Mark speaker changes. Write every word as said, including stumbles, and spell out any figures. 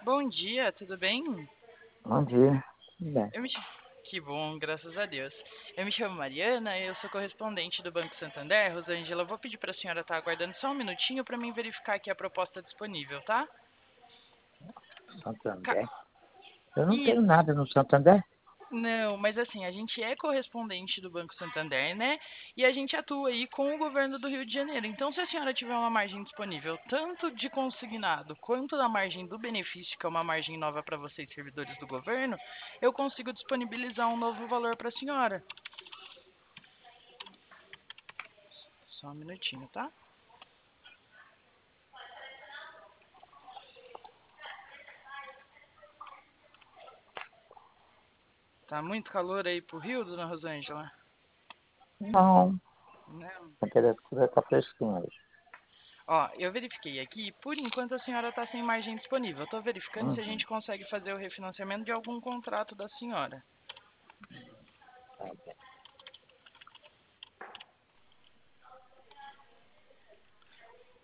Speaker 1: Bom dia, tudo bem?
Speaker 2: Bom dia. Tudo bem.
Speaker 1: Eu me... ch- Que bom, graças a Deus. Eu me chamo Mariana, eu sou correspondente do Banco Santander. Rosângela, eu vou pedir para a senhora estar aguardando só um minutinho para mim verificar aqui a proposta disponível, tá? Ca-
Speaker 2: Santander? Eu não tenho
Speaker 1: Isso.
Speaker 2: nada no Santander.
Speaker 1: Não, mas assim, a gente é correspondente do Banco Santander, né? E a gente atua aí com o governo do Rio de Janeiro. Então, se a senhora tiver uma margem disponível, tanto de consignado quanto da margem do benefício, que é uma margem nova para vocês, servidores do governo, eu consigo disponibilizar um novo valor para a senhora. Só um minutinho, tá? Tá muito calor aí pro Rio, dona Rosângela?
Speaker 2: Não.
Speaker 1: Não.
Speaker 2: A temperatura está fresquinha hoje.
Speaker 1: Ó, eu verifiquei aqui, por enquanto a senhora tá sem margem disponível. Eu tô verificando se a
Speaker 2: Uhum.
Speaker 1: gente consegue fazer o refinanciamento de algum contrato da senhora.
Speaker 2: Tá bem.